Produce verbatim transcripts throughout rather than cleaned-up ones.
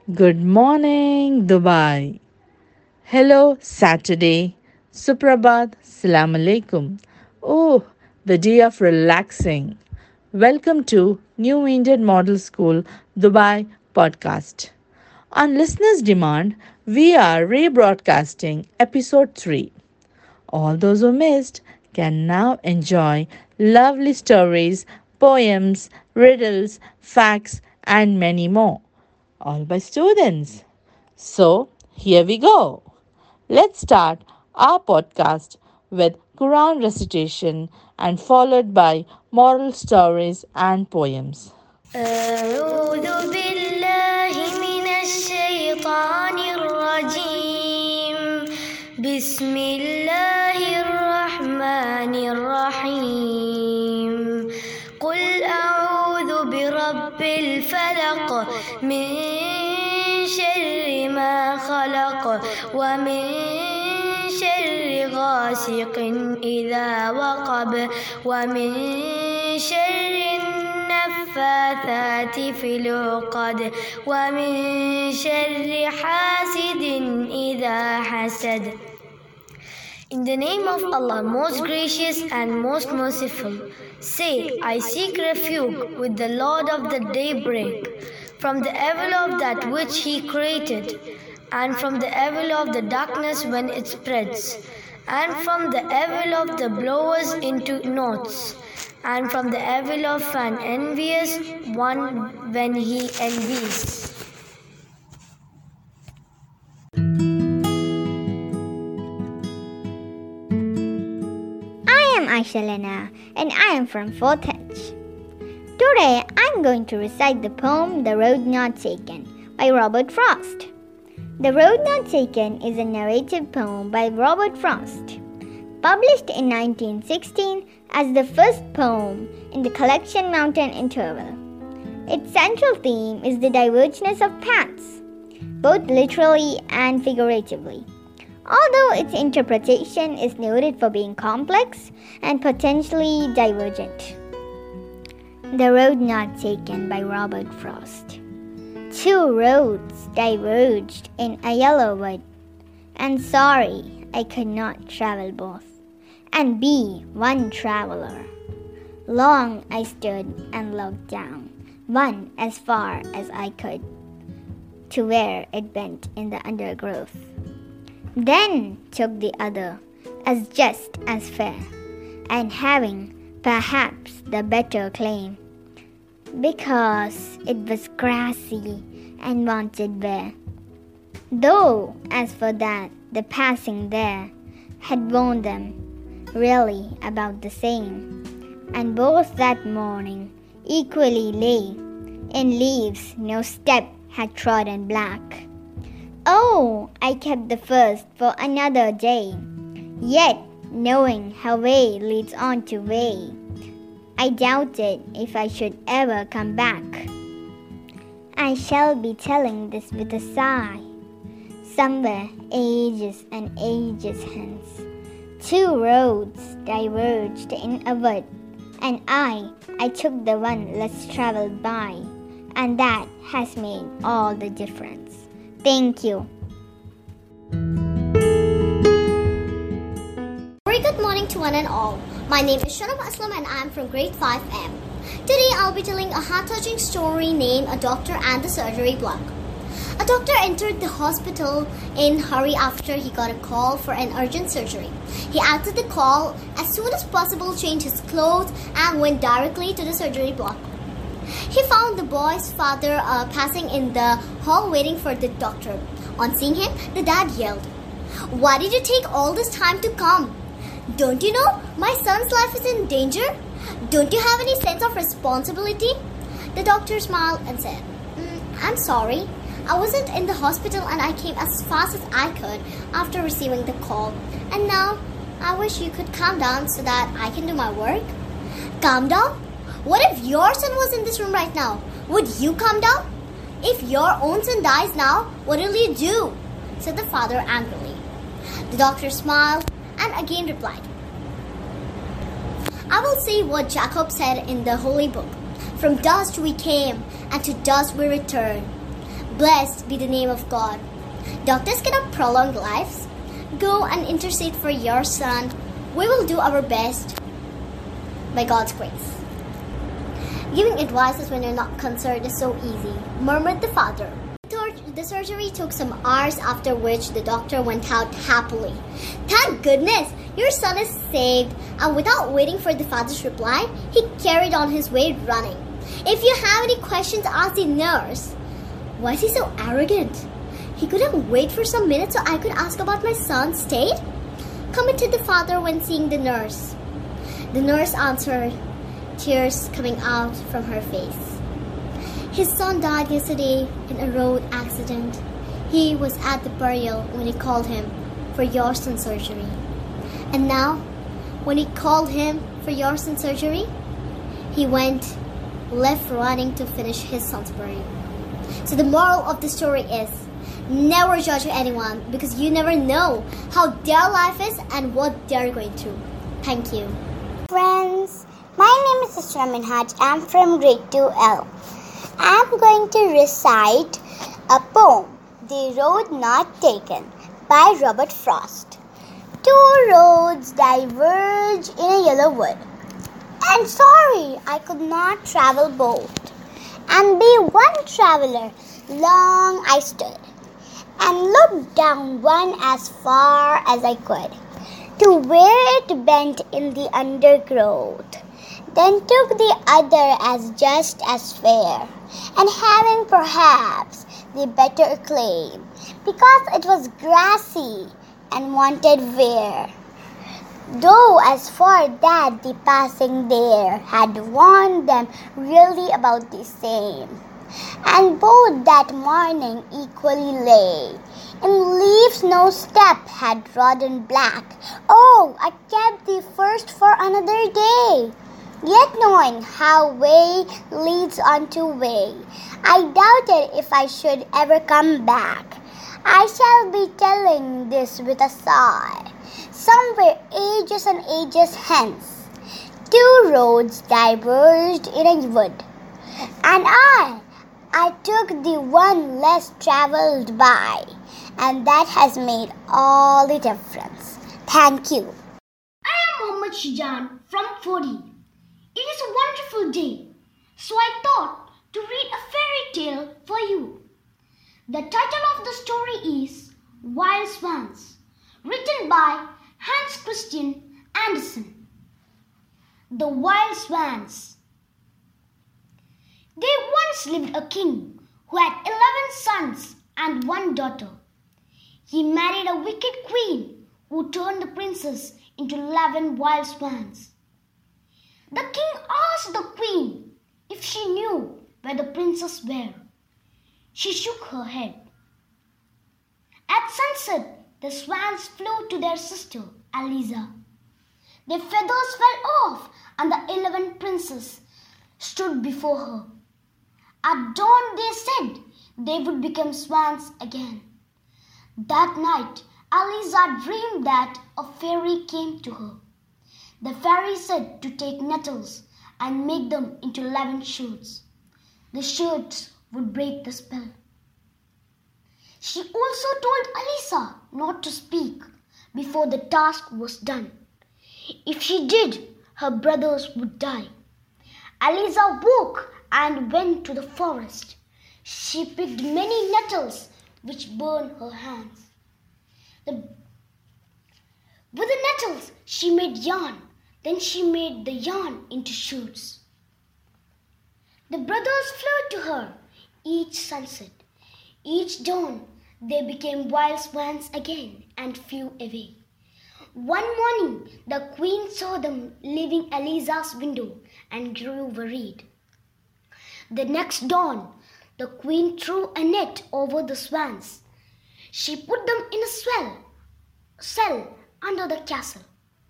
Good morning, Dubai. Hello, Saturday. Suprabhat, Salam Alaikum. Oh, the day of relaxing. Welcome to New Indian Model School Dubai podcast. On listeners' demand, we are rebroadcasting episode three. All those who missed can now enjoy lovely stories, poems, riddles, facts, and many more, all by students. So, here we go. Let's start our podcast with Quran recitation and followed by moral stories and poems. أعوذ بالله من الشيطان الرجيم بسم الله الرحمن الرحيم قل أعوذ برب الفلق من شر ما خلق ومن شر غاسق إذا وقب ومن شر النفاثات في العقد ومن شر حاسد إذا حسد. In the name of Allah, most gracious and most merciful, say, I seek refuge with the Lord of the daybreak, from the evil of that which He created, and from the evil of the darkness when it spreads, and from the evil of the blowers into knots, and from the evil of an envious one when he envies. I am Aisha Lena and I am from fourth H. Today I am going to recite the poem The Road Not Taken by Robert Frost. The Road Not Taken is a narrative poem by Robert Frost, published in nineteen sixteen as the first poem in the collection Mountain Interval. Its central theme is the divergeness of paths, both literally and figuratively, although its interpretation is noted for being complex and potentially divergent. The Road Not Taken by Robert Frost. Two roads diverged in a yellow wood, and sorry I could not travel both, and be one traveler. Long I stood and looked down, one as far as I could, to where it bent in the undergrowth. Then took the other, as just as fair, and having perhaps the better claim, because it was grassy and wanted bare. Though, as for that, the passing there had worn them really about the same, and both that morning equally lay in leaves no step had trodden black. Oh, I kept the first for another day, yet knowing how way leads on to way, I doubted if I should ever come back. I shall be telling this with a sigh, somewhere ages and ages hence. Two roads diverged in a wood, and I, I took the one less traveled by, and that has made all the difference. Thank you. Very good morning to one and all. My name is Shanab Aslam and I am from grade five M. Today I'll be telling a heart-touching story named A Doctor and the Surgery Block. A doctor entered the hospital in a hurry after he got a call for an urgent surgery. He answered the call as soon as possible, changed his clothes, and went directly to the surgery block. He found the boy's father uh, passing in the hall waiting for the doctor. On seeing him, the dad yelled, "Why did you take all this time to come? Don't you know my son's life is in danger? Don't you have any sense of responsibility?" The doctor smiled and said, mm, "I'm sorry. I wasn't in the hospital and I came as fast as I could after receiving the call. And now I wish you could calm down so that I can do my work." "Calm down? What if your son was in this room right now? Would you calm down? If your own son dies now, what will you do?" said the father angrily. The doctor smiled and again replied, "I will say what Jacob said in the Holy Book. From dust we came, and to dust we return. Blessed be the name of God. Doctors cannot prolong lives. Go and intercede for your son. We will do our best by God's grace. Giving advices when you're not concerned is so easy, murmured the father. The surgery took some hours, after which the doctor went out happily. Thank goodness, your son is saved. And without waiting for the father's reply, he carried on his way running. If you have any questions, ask the nurse. Why is he so arrogant? He couldn't wait for some minutes so I could ask about my son's state? Commented the father when seeing the nurse. The nurse answered, tears coming out from her face. His son died yesterday in a road accident. He was at the burial when he called him for your son's surgery. And now, when he called him for your son's surgery, he went left running to finish his son's burial. So the moral of the story is, never judge anyone because you never know how their life is and what they're going through. Thank you. Friends, my name is Isra Minhaj. I'm from grade two L. I'm going to recite a poem, The Road Not Taken, by Robert Frost. Two roads diverge in a yellow wood, and sorry I could not travel both. And be one traveler, long I stood, and looked down one as far as I could, to where it bent in the undergrowth. Then took the other as just as fair, and having perhaps the better claim, because it was grassy and wanted wear. Though as for that the passing there had warned them really about the same, and both that morning equally lay. In leaves no step had trodden black. Oh, I kept the first for another day. Yet knowing how way leads on to way, I doubted if I should ever come back. I shall be telling this with a sigh, somewhere ages and ages hence. Two roads diverged in a wood, and I, I took the one less travelled by, and that has made all the difference. Thank you. I am Mohammed Shijan from Fodi. It is a wonderful day, so I thought to read a fairy tale for you. The title of the story is Wild Swans, written by Hans Christian Andersen. The Wild Swans. There once lived a king who had eleven sons and one daughter. He married a wicked queen who turned the princess into eleven wild swans. The king asked the queen if she knew where the princes were. She shook her head. At sunset, the swans flew to their sister, Aliza. Their feathers fell off and the eleven princes stood before her. At dawn, they said they would become swans again. That night, Aliza dreamed that a fairy came to her. The fairy said to take nettles and make them into eleven shoots. The shoots would break the spell. She also told Aliza not to speak before the task was done. If she did, her brothers would die. Aliza woke and went to the forest. She picked many nettles which burned her hands. The, with the nettles, she made yarn. Then she made the yarn into shoots. The brothers flew to her each sunset. Each dawn, they became wild swans again and flew away. One morning, the queen saw them leaving Aliza's window and grew worried. The next dawn, the queen threw a net over the swans. She put them in a swell, cell under the castle.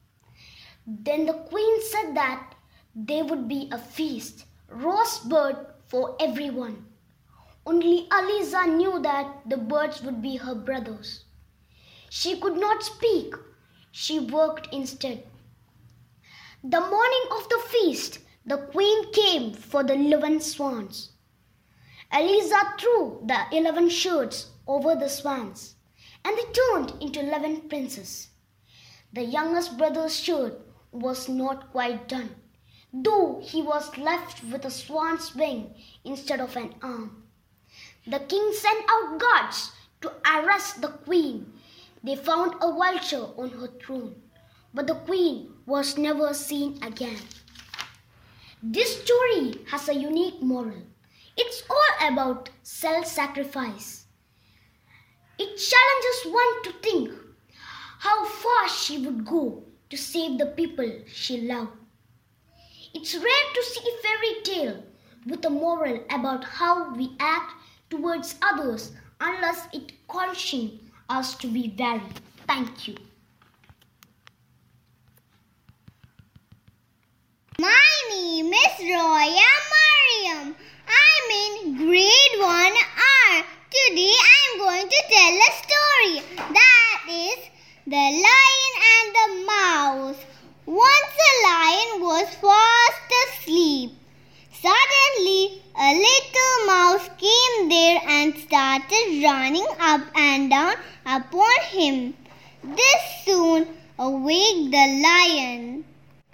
Then the queen said that there would be a feast, roast bird for everyone. Only Aliza knew that the birds would be her brothers. She could not speak. She worked instead. The morning of the feast, the queen came for the eleven swans. Eliza threw the eleven swords over the swans, and they turned into eleven princes. The youngest brother's sword was not quite done, though he was left with a swan's wing instead of an arm. The king sent out guards to arrest the queen. They found a vulture on her throne, but the queen was never seen again. This story has a unique moral. It's all about self-sacrifice. It challenges one to think how far she would go to save the people she loved. It's rare to see a fairy tale with a moral about how we act towards others unless it cautions us to be varied. Thank you. My name is Roya Mariam. I'm in grade one R. Today I'm going to tell a story. That is The Lion and the Mouse. Once a lion was fast asleep. Suddenly a little mouse came there and started running up and down upon him. This soon awaked the lion.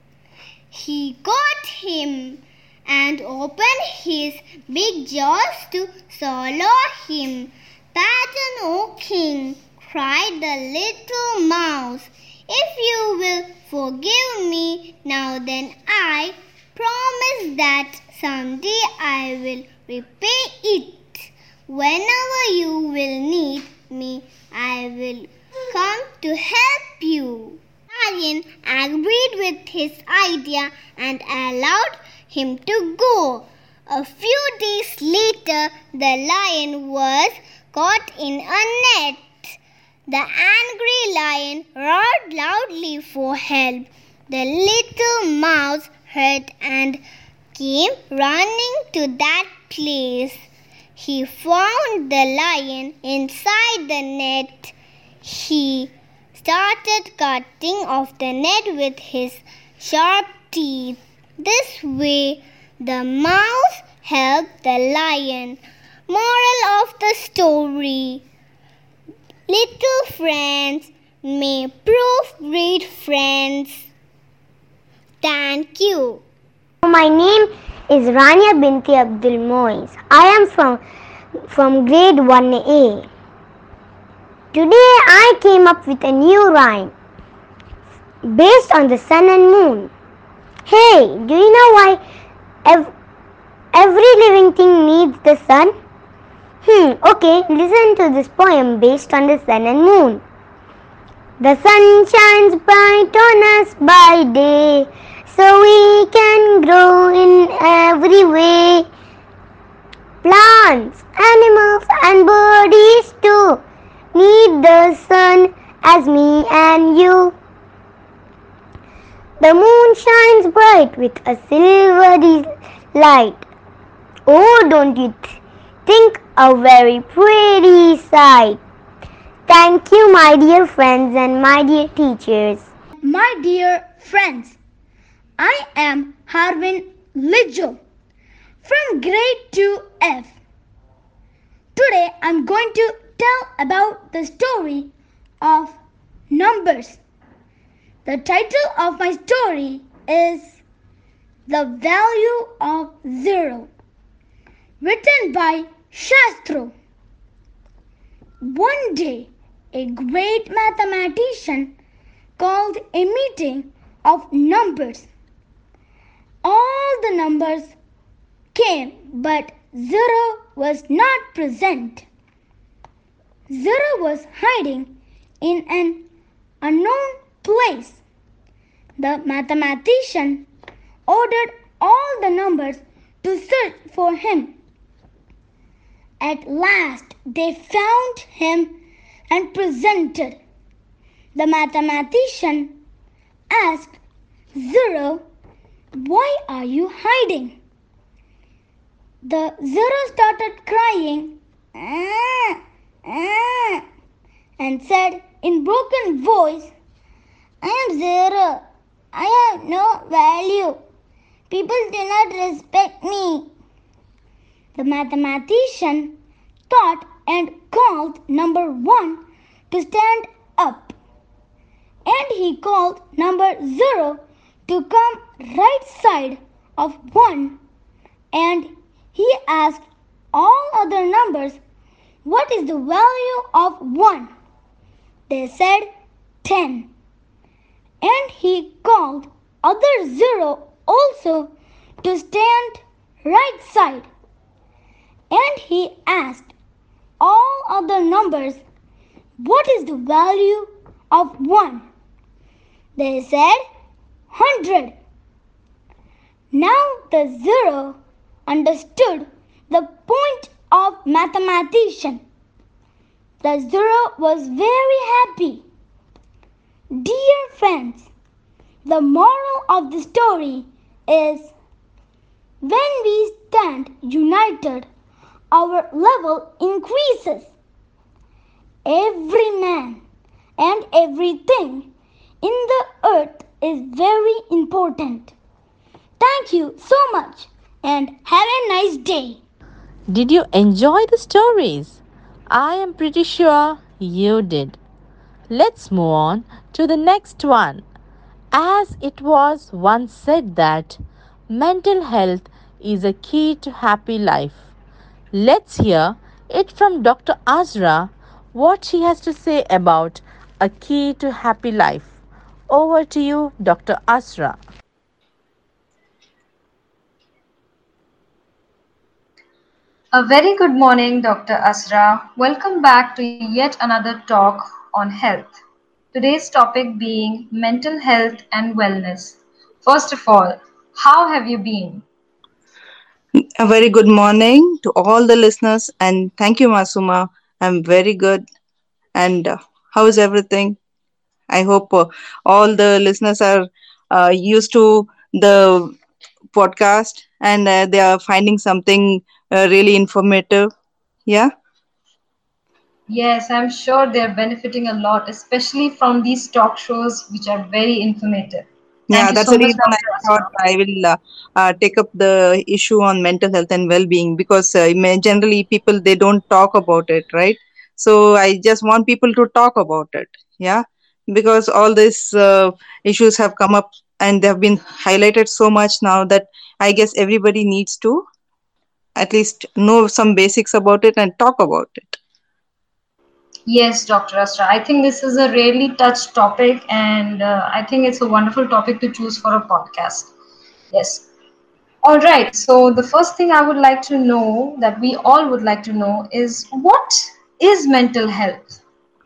He caught him and opened his big jaws to swallow him. "Pardon, O king," cried the little mouse. "If you will forgive me now, then I promise that someday I will repay it. Whenever you will need me, I will come to help you." Lion agreed with his idea and allowed him to go. A few days later, the lion was caught in a net. The angry lion roared loudly for help. The little mouse heard and came running to that place. He found the lion inside the net. He started cutting off the net with his sharp teeth. This way, the mouse helped the lion. Moral of the story: little friends may prove great friends. Thank you. My name is Rania Binti Abdul Mois. I am from, from grade one A. Today I came up with a new rhyme based on the sun and moon. Hey, do you know why ev- every living thing needs the sun? Hmm, okay, listen to this poem based on the sun and moon. The sun shines bright on us by day, so we can grow in every way. Plants, animals and birds too need the sun as me and you. The moon shines bright with a silvery light. Oh, don't you th- think a very pretty sight? Thank you, my dear friends and my dear teachers. My dear friends, I am Harvin Lijo from grade two F. Today I am going to tell about the story of numbers. The title of my story is The Value of Zero, written by Shastro. One day, a great mathematician called a meeting of numbers. All the numbers came, but zero was not present. Zero was hiding in an unknown place. The mathematician ordered all the numbers to search for him. At last they found him and presented. The mathematician asked, "Zero, why are you hiding?" The zero started crying "Ah, ah," and said in broken voice, "I am zero. I have no value. People do not respect me." The mathematician thought and called number one to stand up, and he called number zero to come right side of one, and he asked all other numbers, what is the value of one? They said ten, and he called other zero also to stand right side, and he asked all other numbers, what is the value of one? They said hundred. Now the zero understood the point of mathematician. The zero was very happy. Dear friends, the moral of the story is when we stand united, our level increases. Every man and everything in the earth is very important. Thank you so much and have a nice day. Did you enjoy the stories? I am pretty sure you did. Let's move on to the next one. As it was once said that mental health is a key to happy life. Let's hear it from Doctor Azra what she has to say about a key to happy life. Over to you, Doctor Azra. A very good morning, Doctor Asra. Welcome back to yet another talk on health. Today's topic being mental health and wellness. First of all, how have you been? A very good morning to all the listeners, and thank you, Masuma. I'm very good. And uh, how is everything? I hope uh, all the listeners are uh, used to the podcast and uh, they are finding something uh, really informative. Yeah. Yes, I'm sure they're benefiting a lot, especially from these talk shows, which are very informative. Thank Yeah, you that's so the much, reason I Doctor thought Asra. I will uh, uh, take up the issue on mental health and well-being because uh, ma- generally people they don't talk about it, right? So I just want people to talk about it, yeah, because all these uh, issues have come up and they have been highlighted so much now that I guess everybody needs to at least know some basics about it and talk about it. Yes, Doctor Asra. I think this is a rarely touched topic, and uh, I think it's a wonderful topic to choose for a podcast. Yes. All right. So the first thing I would like to know, that we all would like to know, is what is mental health?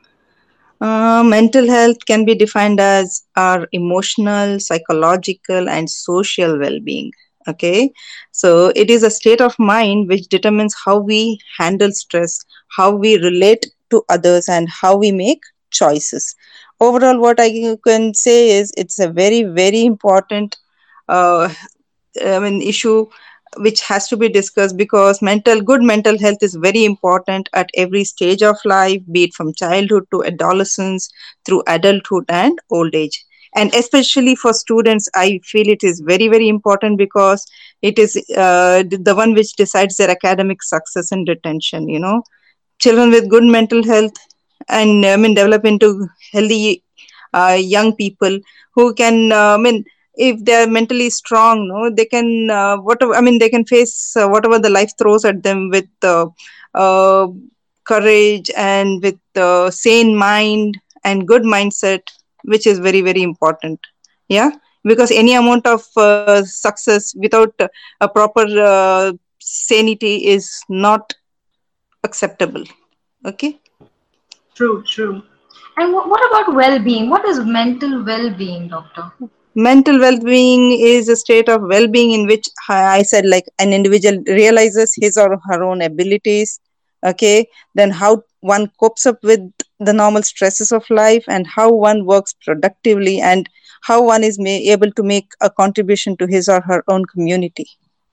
Uh, mental health can be defined as our emotional, psychological, and social well being. Okay, so it is a state of mind which determines how we handle stress, how we relate to others, and how we make choices. Overall, what I can say is it's a very, very important uh, I mean, issue which has to be discussed because mental good mental health is very important at every stage of life, be it from childhood to adolescence, through adulthood and old age. And especially for students, I feel it is very, very important because it is uh, the one which decides their academic success and retention. You know, children with good mental health and I mean develop into healthy uh, young people who can uh, I mean if they are mentally strong, no, they can uh, whatever I mean they can face uh, whatever the life throws at them with uh, uh, courage and with uh, sane mind and good mindset, which is very very important. Yeah, because any amount of uh, success without a proper uh, sanity is not acceptable. Okay. True, true. And wh- what about well-being? What is mental well-being, doctor? Mental well-being is a state of well-being in which I I said like an individual realizes his or her own abilities. Okay, then how one copes up with the normal stresses of life and how one works productively and how one is ma- able to make a contribution to his or her own community.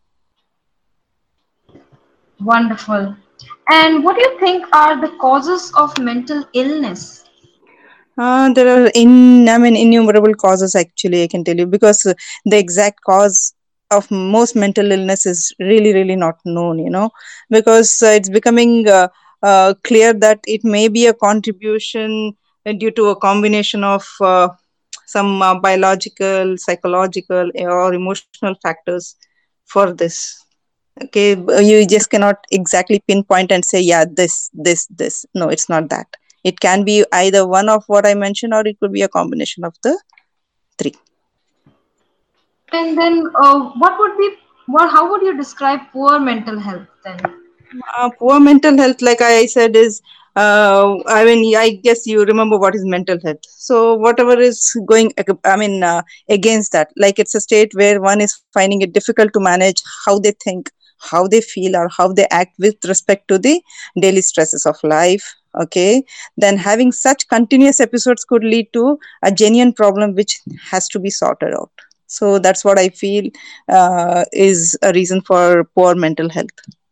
Wonderful. And what do you think are the causes of mental illness? Uh, there are in I mean innumerable causes actually I can tell you because uh, the exact cause of most mental illness is really really not known, you know, because uh, it's becoming uh, uh, clear that it may be a contribution uh, due to a combination of uh, some uh, biological, psychological, or emotional factors for this. Okay, b- you just cannot exactly pinpoint and say, yeah, this, this, this. No, it's not that. It can be either one of what I mentioned, or it could be a combination of the three. And then, uh, what would be what? How would you describe poor mental health then? Uh, poor mental health, like I said, is uh, I mean, I guess you remember what is mental health. So whatever is going, ag- I mean, uh, against that, like it's a state where one is finding it difficult to manage how they think, how they feel, or how they act with respect to the daily stresses of life. Okay, then having such continuous episodes could lead to a genuine problem which has to be sorted out. So that's what I feel uh, is a reason for poor mental health.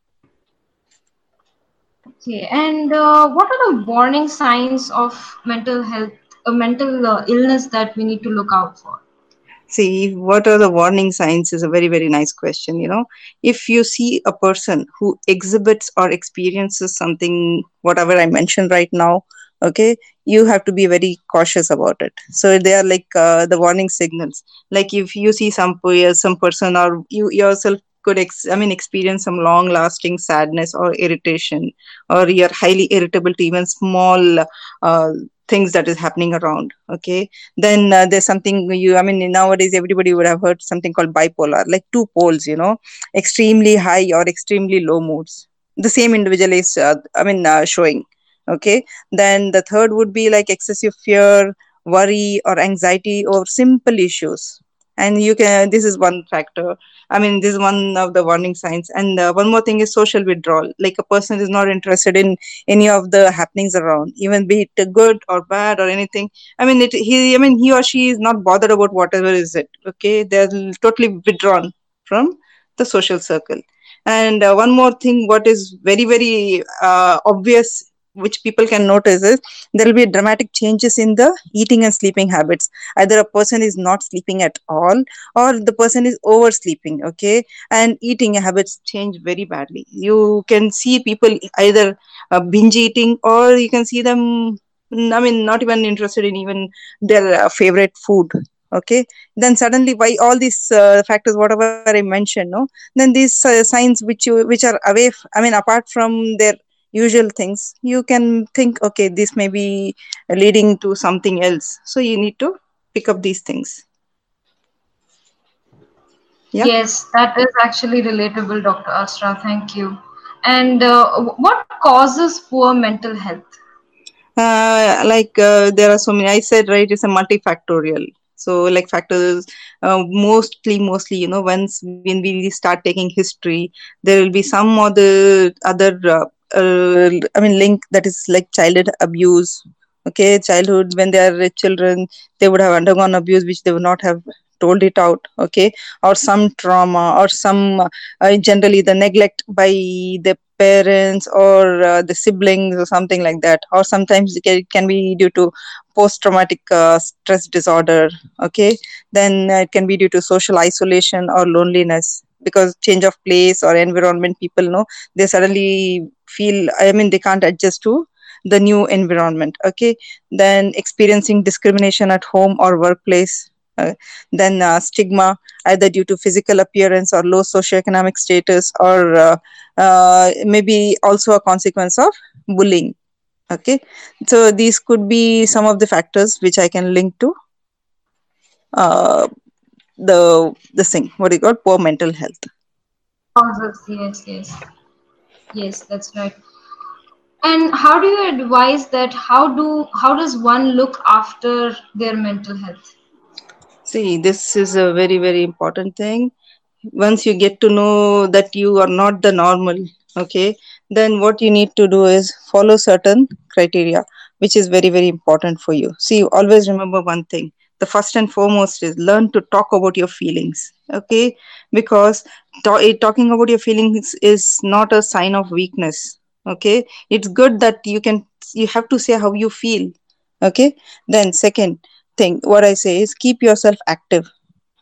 Okay, and uh, what are the warning signs of mental health, uh, mental uh, illness that we need to look out for? See, what are the warning signs is a very, very nice question. You know, if you see a person who exhibits or experiences something, whatever I mentioned right now, okay, you have to be very cautious about it. So they are like uh, the warning signals. Like if you see some pe- some person, or you yourself could ex- I mean experience some long lasting sadness or irritation, or you're highly irritable to even small uh, things that is happening around. Okay, then uh, there's something you, I mean, nowadays everybody would have heard something called bipolar, like two poles, you know, extremely high or extremely low moods. The same individual is, uh, I mean, uh, showing. Okay. Then the third would be like excessive fear, worry, or anxiety over simple issues. And you can, this is one factor. I mean, this is one of the warning signs. And uh, one more thing is social withdrawal. Like a person is not interested in any of the happenings around, even be it good or bad or anything. I mean, it, he, I mean, he or she is not bothered about whatever is it. Okay, they're totally withdrawn from the social circle. And uh, one more thing, what is very, very uh, obvious, which people can notice, is there will be dramatic changes in the eating and sleeping habits. Either a person is not sleeping at all, or the person is oversleeping. Okay, and eating habits change very badly. You can see people either uh, binge eating, or you can see them, Mm, I mean, not even interested in even their uh, favorite food. Okay, then suddenly, why all these uh, factors, whatever I mentioned, no, then these uh, signs which you which are away, f- I mean, apart from their usual things, you can think, okay, this may be leading to something else. So you need to pick up these things. Yeah. Yes, that is actually relatable, doctor Asra. Thank you. And uh, what causes poor mental health? uh, like uh, there are so many, I said, right, it's a multifactorial. So like factors, uh, mostly mostly you know, once when we start taking history, there will be some other other uh, uh, I mean link, that is like childhood abuse. Okay, childhood, when they are children, they would have undergone abuse which they would not have told it out. Okay, or some trauma, or some uh, generally the neglect by the parents, or uh, the siblings, or something like that. Or sometimes it can, it can be due to post traumatic uh, stress disorder. Okay, then uh, it can be due to social isolation or loneliness, because change of place or environment, people know, they suddenly feel, I mean, they can't adjust to the new environment. Okay, then experiencing discrimination at home or workplace. uh, then uh, stigma, either due to physical appearance or low socioeconomic status, or uh, uh, maybe also a consequence of bullying. Okay, so these could be some of the factors which I can link to uh, the this thing, what do you call, poor mental health. Causes, yes, yes, yes, that's right. And how do you advise that? How do how does one look after their mental health? See, this is a very, very important thing. Once you get to know that you are not the normal, okay, then what you need to do is follow certain criteria, which is very, very important for you. See, always remember one thing. The first and foremost is learn to talk about your feelings, okay, because ta- eh, talking about your feelings is not a sign of weakness. Okay, it's good that you can, you have to say how you feel. Okay, then second thing, what I say is keep yourself active.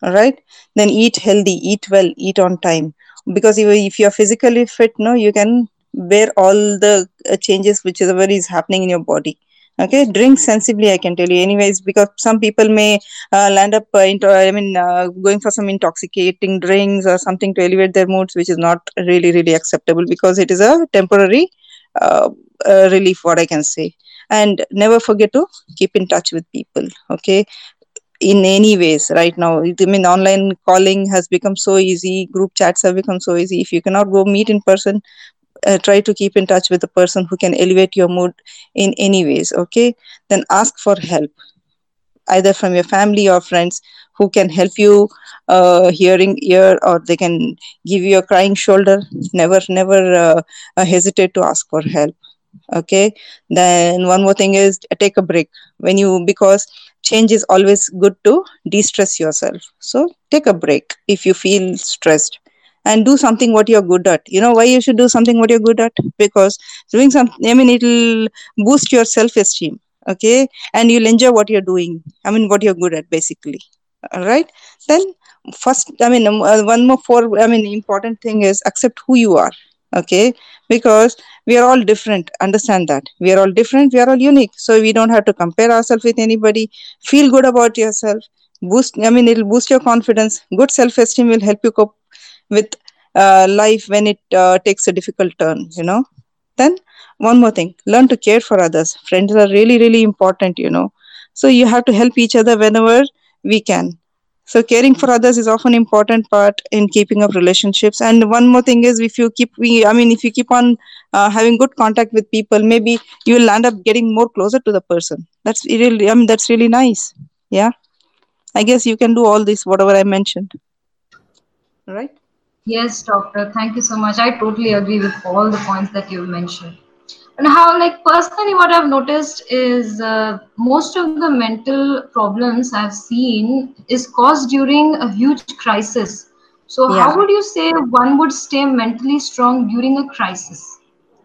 all right? Then eat healthy, eat well, eat on time. Because if, if you're physically fit, no, you can bear all the uh, changes which is whatever is happening in your body. Okay, drink sensibly, I can tell you. Anyways, because some people may uh, land up, uh, into, I mean, uh, going for some intoxicating drinks or something to elevate their moods, which is not really, really acceptable because it is a temporary uh, uh, relief, what I can say. And never forget to keep in touch with people. Okay, in any ways right now, I mean, online calling has become so easy, group chats have become so easy. If you cannot go meet in person, uh, try to keep in touch with the person who can elevate your mood in any ways. Okay, then ask for help, either from your family or friends who can help you, uh, hearing ear, or they can give you a crying shoulder. Never never uh, uh, hesitate to ask for help. Okay, then one more thing is take a break when you, because change is always good to de-stress yourself. So take a break if you feel stressed, and do something what you're good at. You know why you should do something what you're good at? Because doing something, I mean, it'll boost your self-esteem. Okay, and you'll enjoy what you're doing, I mean, what you're good at, basically. All right, then first, I mean, um, uh, one more for, I mean, important thing is accept who you are. Okay, because we are all different, understand that we are all different, we are all unique, so we don't have to compare ourselves with anybody. Feel good about yourself, boost, I mean, it'll boost your confidence. Good self-esteem will help you cope with uh, life when it uh, takes a difficult turn, you know. Then one more thing, learn to care for others. Friends are really, really important, you know, so you have to help each other whenever we can. So caring for others is often important part in keeping up relationships. And one more thing is, if you keep we I mean, if you keep on uh, having good contact with people, maybe you will end up getting more closer to the person. That's really, I mean, that's really nice. Yeah, I guess you can do all this whatever I mentioned, right? Yes, doctor. Thank you so much. I totally agree with all the points that you mentioned. And how, like, personally, what I've noticed is uh, most of the mental problems I've seen is caused during a huge crisis. So, how Yeah. would you say one would stay mentally strong during a crisis?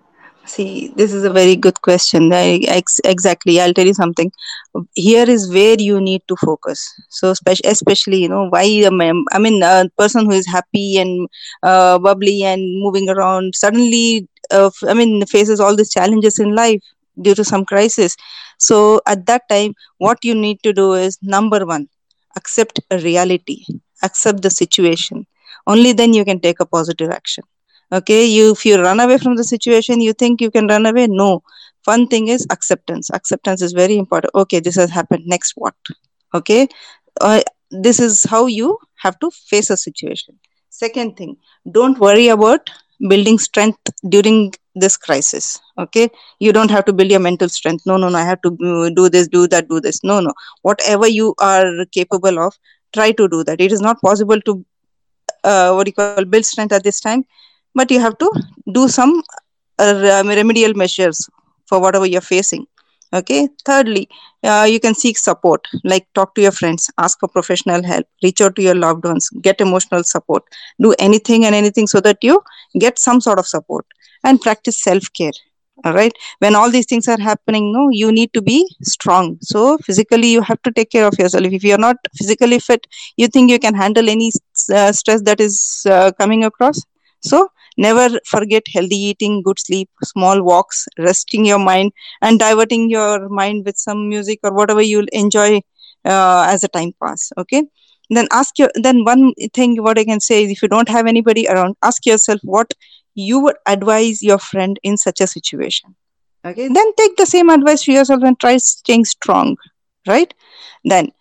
See, this is a very good question. I, ex- exactly. I'll tell you something. Here is where you need to focus. So, spec- especially, you know, why a mem- I mean, a person who is happy and uh, bubbly and moving around suddenly, uh, f- I mean, faces all these challenges in life due to some crisis. So, at that time, what you need to do is number one, accept a reality, accept the situation. Only then you can take a positive action. Okay, you, if you run away from the situation, you think you can run away. No, one thing is acceptance. Acceptance is very important. Okay, this has happened, next what? Okay, uh, this is how you have to face a situation. Second thing, don't worry about building strength during this crisis. Okay, you don't have to build your mental strength. No, no, no, I have to uh, do this, do that, do this. No, no, whatever you are capable of, try to do that. It is not possible to uh, what do you call, build strength at this time, but you have to do some uh, rem- remedial measures for whatever you're facing. Okay, thirdly, uh, you can seek support, like talk to your friends, ask for professional help, reach out to your loved ones, get emotional support. Do anything and anything so that you get some sort of support, and practice self care. All right, when all these things are happening, no, you need to be strong. So physically you have to take care of yourself. If you're not physically fit, you think you can handle any uh, stress that is uh, coming across? So never forget healthy eating, good sleep, small walks, resting your mind, and diverting your mind with some music or whatever you'll enjoy uh, as a time pass. Okay. Then ask your, then one thing what I can say is, if you don't have anybody around, ask yourself what you would advise your friend in such a situation. Okay. Then take the same advice to yourself and try staying strong. Right. Then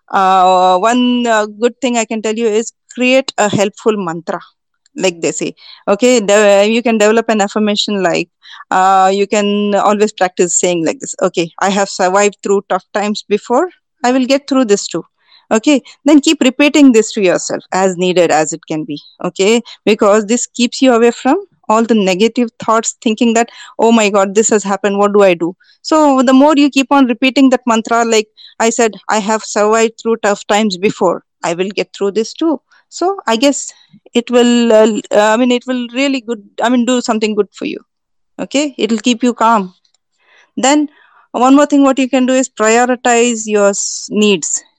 uh, one uh, good thing I can tell you is create a helpful mantra, like they say. Okay, de- you can develop an affirmation, like uh, you can always practice saying like this: okay, I have survived through tough times before, I will get through this too. Okay, then keep repeating this to yourself as needed as it can be. Okay, because this keeps you away from all the negative thoughts, thinking that, oh my god, this has happened, what do I do? So the more you keep on repeating that mantra, like I said, I have survived through tough times before, I will get through this too. So I guess it will uh, uh, I mean, it will really good, I mean, do something good for you. Okay, it'll keep you calm. Then one more thing what you can do is prioritize your s- needs.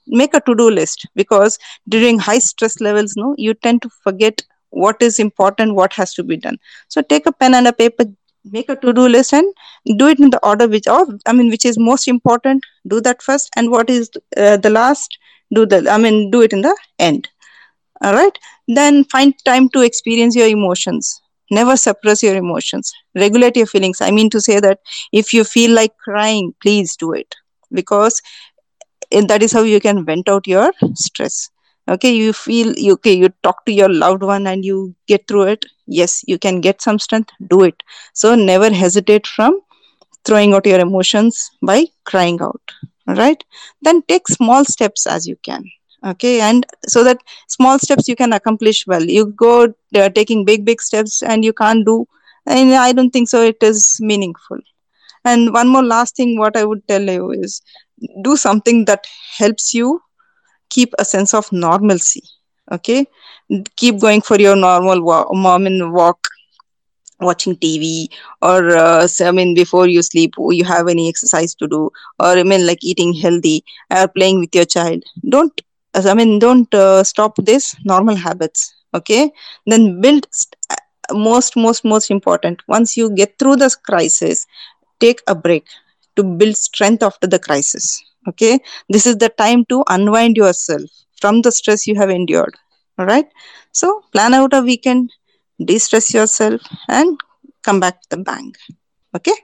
make a to-do list, because during high stress levels, no, you tend to forget what is important, what has to be done. So take a pen and a paper, make a to-do list, and do it in the order which, or I mean, which is most important, do that first, and what is uh, the last, do the I mean do it in the end. All right. Then find time to experience your emotions. Never suppress your emotions. Regulate your feelings. I mean to say that if you feel like crying, please do it, because it- that is how you can vent out your stress. Okay, you feel you okay, you talk to your loved one and you get through it. Yes, you can get some strength, do it. So never hesitate from throwing out your emotions by crying out. All right. Then take small steps as you can. Okay. And so that small steps you can accomplish well. You go uh, taking big, big steps and you can't do. And I don't think so. It is meaningful. And one more last thing, what I would tell you is do something that helps you keep a sense of normalcy. Okay. Keep going for your normal walk, mom and walk, watching T V, or uh, s- I mean, before you sleep, you have any exercise to do, or I mean, like eating healthy, or playing with your child. Don't, as I mean, don't uh, stop this normal habits. Okay, then build. St- uh, most, most, most important. Once you get through this crisis, take a break to build strength after the crisis. Okay, this is the time to unwind yourself from the stress you have endured. All right, so plan out a weekend, de-stress yourself, and come back to the bank. Okay.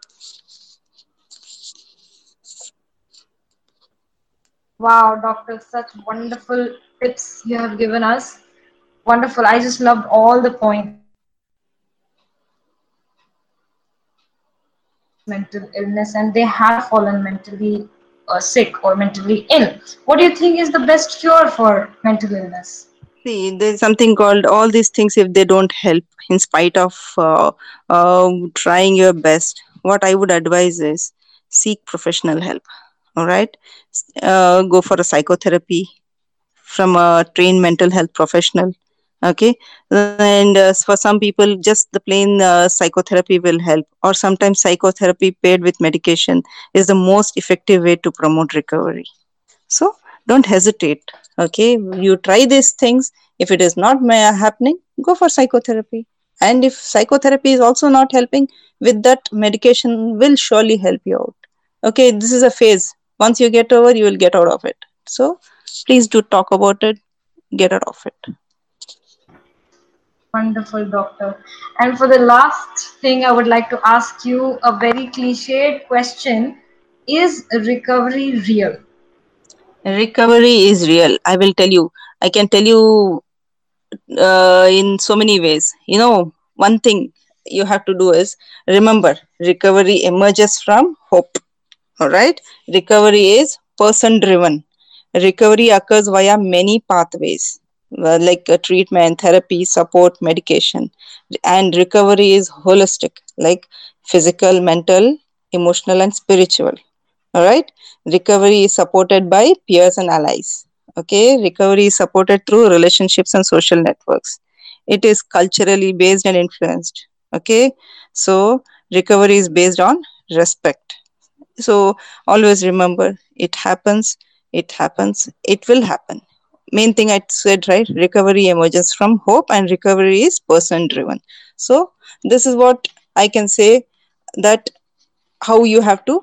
Wow, doctor, such wonderful tips you have given us. Wonderful. I just loved all the points that so many people have experienced mental illness and they have fallen mentally uh, sick or mentally ill. What do you think is the best cure for mental illness? See, there's something called all these things. If they don't help, in spite of uh, uh, trying your best, what I would advise is seek professional help. All right, uh, go for a psychotherapy from a trained mental health professional. Okay, and uh, for some people, just the plain uh, psychotherapy will help, or sometimes psychotherapy paired with medication is the most effective way to promote recovery. So don't hesitate. Okay, you try these things. If it is not ma- happening, go for psychotherapy. And if psychotherapy is also not helping, with that medication will surely help you out. Okay, this is a phase. Once you get over, you will get out of it. So please do talk about it, get out of it. Wonderful, doctor. And for the last thing, I would like to ask you a very cliched question. Is recovery real? Recovery is real. I will tell you. I can tell you uh, in so many ways. You know, one thing you have to do is remember recovery emerges from hope. All right. Recovery is person driven. Recovery occurs via many pathways, uh, like uh, treatment, therapy, support, medication. And recovery is holistic, like physical, mental, emotional, and spiritual. All right. Recovery is supported by peers and allies. Okay. Recovery is supported through relationships and social networks. It is culturally based and influenced. Okay. So recovery is based on respect. So always remember, it happens, it happens, it will happen. Main thing I said, right? Recovery emerges from hope and recovery is person driven. So this is what I can say, that how you have to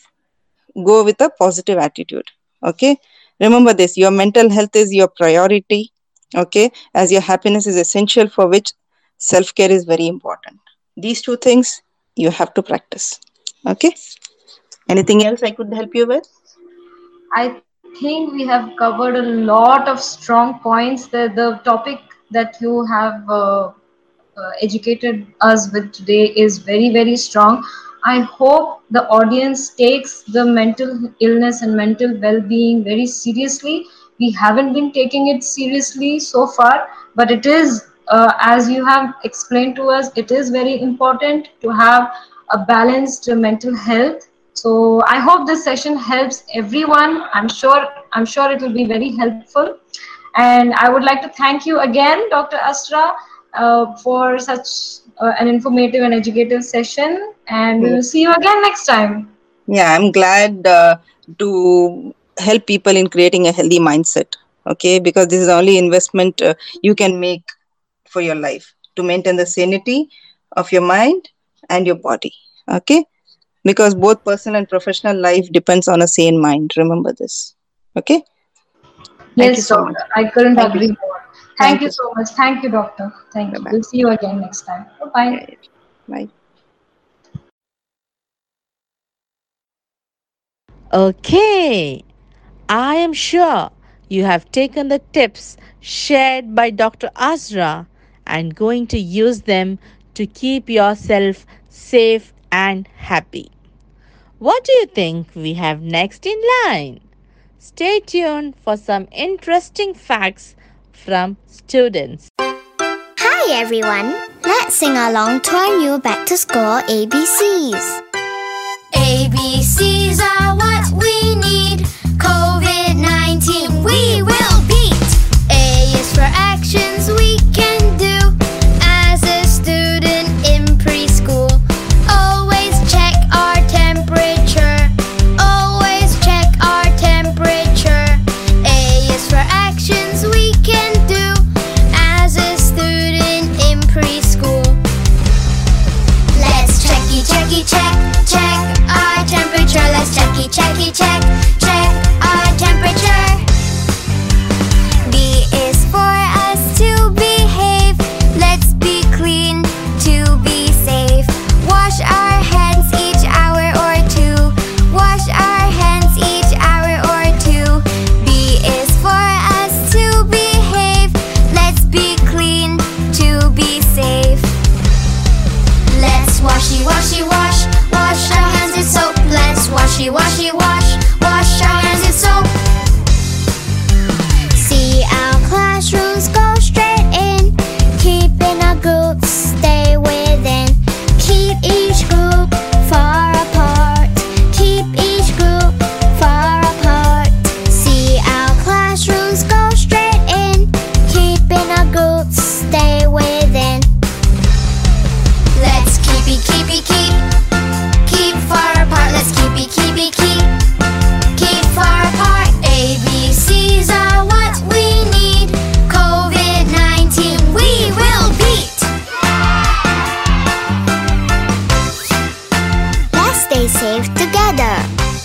go with a positive attitude. Okay. Remember this, your mental health is your priority. Okay. As your happiness is essential, for which self care is very important. These two things you have to practice. Okay. Anything else I could help you with? I think we have covered a lot of strong points. The, the topic that you have uh, uh, educated us with today is very, very strong. I hope the audience takes the mental illness and mental well being very seriously. We haven't been taking it seriously so far, but it is, uh, as you have explained to us, it is very important to have a balanced mental health. So I hope this session helps everyone. I'm sure I'm sure it will be very helpful. And I would like to thank you again, doctor Astra, uh, for such uh, an informative and educative session. And we will see you again next time. Yeah, I'm glad uh, to help people in creating a healthy mindset. Okay, because this is the only investment uh, you can make for your life to maintain the sanity of your mind and your body. Okay, because both personal and professional life depends on a sane mind. Remember this. Okay, thank you Yes, so much. doctor. I couldn't Thank you. agree more. Thank Thank you you. so much. Thank you, doctor. Thank Bye you. bye. We'll see you again next time. Bye bye. Yeah, yeah. Bye. Okay, I am sure you have taken the tips shared by Doctor Azra and going to use them to keep yourself safe and happy. What do you think we have next in line? Stay tuned for some interesting facts from students. Hi everyone! Let's sing along to our new back to school A B Cs. A B Cs are what we need. COVID nineteen we will beat. A is for actions we can do as a student in preschool. Always check our temperature. Always check our temperature. A is for actions we can do as a student in preschool. Let's checky checky check, check our temperature. Let's checky checky check, check our temperature. B is for us to behave. Let's be clean to be safe. Wash our hands each hour or two. Wash our hands each hour or two. B is for us to behave. Let's be clean to be safe. Let's washy washy wash, wash our hands with soap. Let's washy washy wash, wash our hands with soap. See our classrooms go straight in. Keep in a group, stay within. Keep each group far apart. Keep each group far apart. See our classrooms go straight in. Keep in a group, stay within. Let's keepy keepy keep, keep far apart. Let's keepy keepy keep, keep far apart. A B Cs are what we need. COVID nineteen we will beat. Let's stay safe together.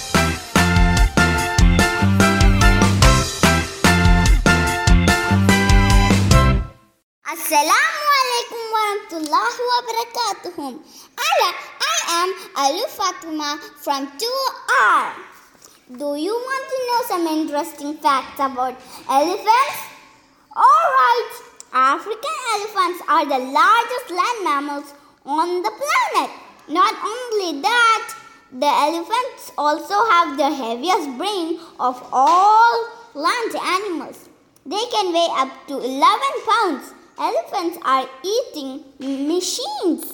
Assalamu alaikum warahmatullahi wabarakatuh. Ala, I am Alu Fatima from two R. Do you want to know some interesting facts about elephants? Alright, African elephants are the largest land mammals on the planet. Not only that, the elephants also have the heaviest brain of all land animals. They can weigh up to eleven pounds. Elephants are eating machines.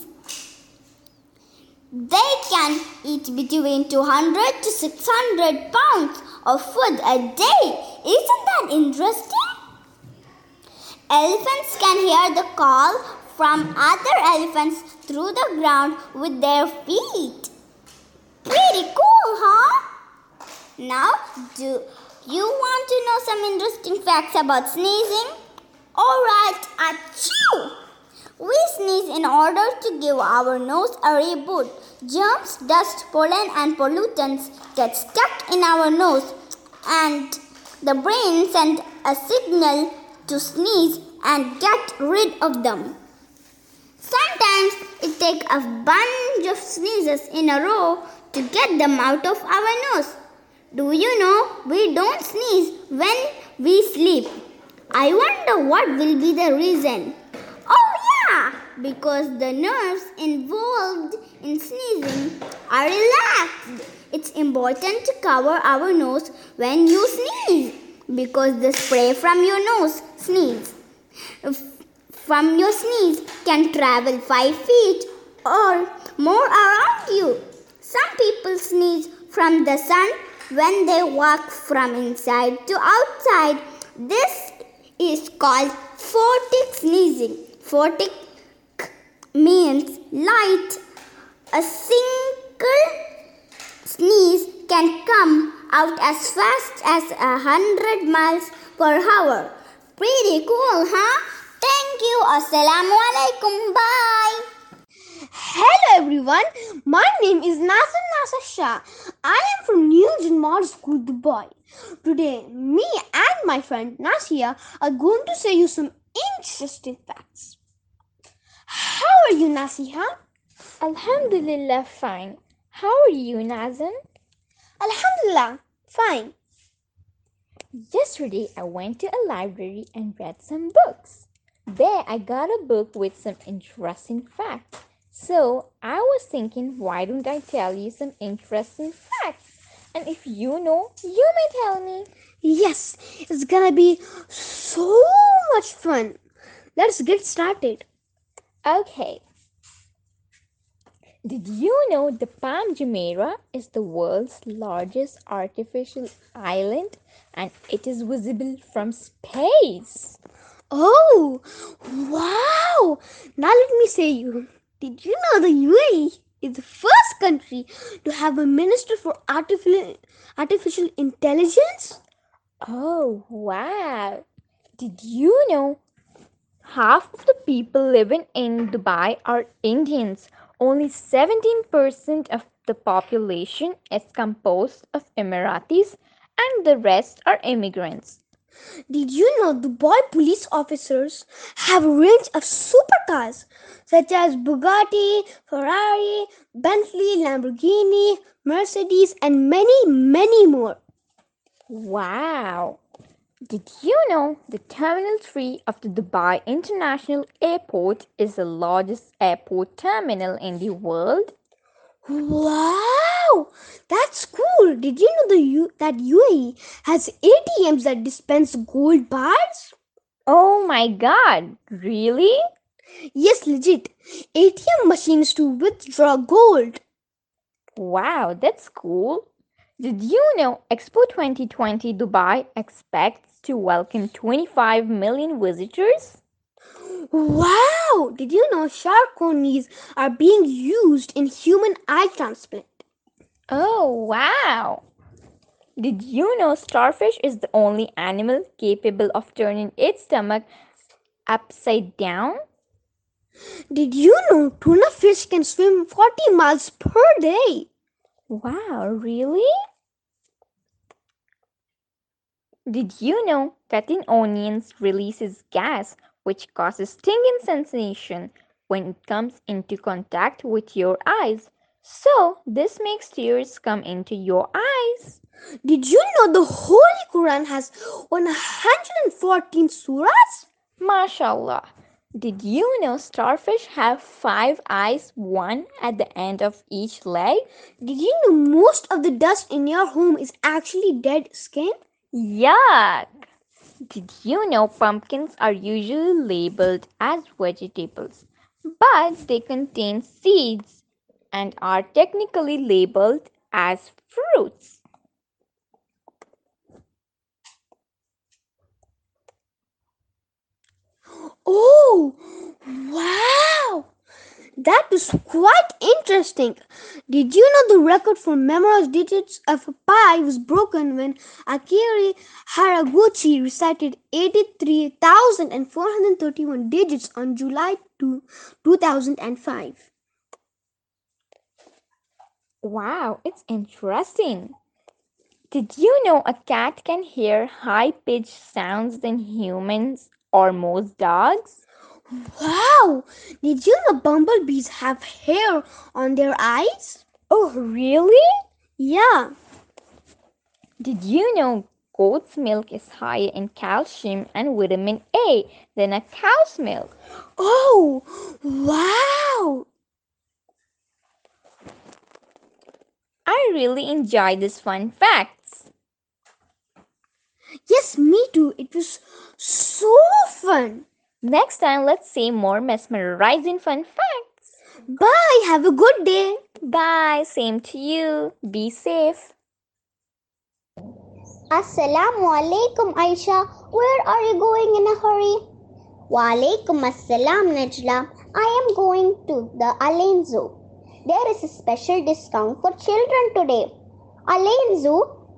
They can eat between two hundred to six hundred pounds of food a day. Isn't that interesting? Elephants can hear the call from other elephants through the ground with their feet. Pretty cool, huh? Now, do you want to know some interesting facts about sneezing? Alright, achoo! We sneeze in order to give our nose a reboot. Germs, dust, pollen and pollutants get stuck in our nose and the brain sends a signal to sneeze and get rid of them. Sometimes it takes a bunch of sneezes in a row to get them out of our nose. Do you know we don't sneeze when we sleep? I wonder what will be the reason. Oh yeah, because the nerves involved in sneezing are relaxed. It's important to cover our nose when you sneeze because the spray from your nose sneeze from your sneeze can travel five feet or more around you. Some people sneeze from the sun when they walk from inside to outside. This is called photic sneezing. Photic means light. A single sneeze can come out as fast as a hundred miles per hour. Pretty cool, huh? Thank you. Assalamu alaikum. Bye. Hello everyone, my name is Nasser Nasser Shah. I am from Newton Model School, Dubai. Today, me and my friend Nasia are going to say you some interesting facts. How are you, Nasia? Alhamdulillah, fine. How are you, Nazan? Alhamdulillah, fine. Yesterday, I went to a library and read some books. There, I got a book with some interesting facts. So, I was thinking, why don't I tell you some interesting facts? And if you know, you may tell me. Yes, it's gonna be so much fun. Let's get started. Okay. Did you know the Palm Jumeirah is the world's largest artificial island and it is visible from space? Oh, wow! Now let me say you. Did you know the U A E is the first country to have a minister for artificial, artificial intelligence? Oh, wow! Did you know half of the people living in Dubai are Indians? Only seventeen percent of the population is composed of Emiratis and the rest are immigrants. Did you know Dubai police officers have a range of supercars such as Bugatti, Ferrari, Bentley, Lamborghini, Mercedes, and many, many more? Wow! Did you know the Terminal three of the Dubai International Airport is the largest airport terminal in the world? Wow! That's cool! Did you know the U- that U A E has A T Ms that dispense gold bars? Oh my god! Really? Yes, legit. A T M machines to withdraw gold. Wow, that's cool. Did you know Expo twenty twenty Dubai expects to welcome twenty-five million visitors? Wow! Did you know shark knees are being used in human eye transplant? Oh, wow! Did you know starfish is the only animal capable of turning its stomach upside down? Did you know tuna fish can swim forty miles per day? Wow, really? Did you know that in onions releases gas which causes stinging sensation when it comes into contact with your eyes? So, this makes tears come into your eyes. Did you know the Holy Quran has one hundred fourteen surahs? MashaAllah. Did you know starfish have five eyes, one at the end of each leg? Did you know most of the dust in your home is actually dead skin? Yuck! Did you know pumpkins are usually labeled as vegetables, but they contain seeds and are technically labeled as fruits? Oh, wow! That was quite interesting. Did you know the record for memorized digits of a pi was broken when Akira Haraguchi recited eighty-three thousand four hundred thirty-one digits on July second, two thousand five? Wow, it's interesting. Did you know a cat can hear high-pitched sounds than humans or most dogs? Wow! Did you know bumblebees have hair on their eyes? Oh, really? Yeah. Did you know goat's milk is higher in calcium and vitamin A than a cow's milk? Oh, wow! I really enjoy these fun facts. Yes, me too. It was so fun. Next time, let's say more mesmerizing fun facts. Bye. Have a good day. Bye. Same to you. Be safe. Assalamu alaikum, Aisha. Where are you going in a hurry? Wa alaikum assalam, Najla. I am going to the Alain Zoo. There is a special discount for children today. Alain Zoo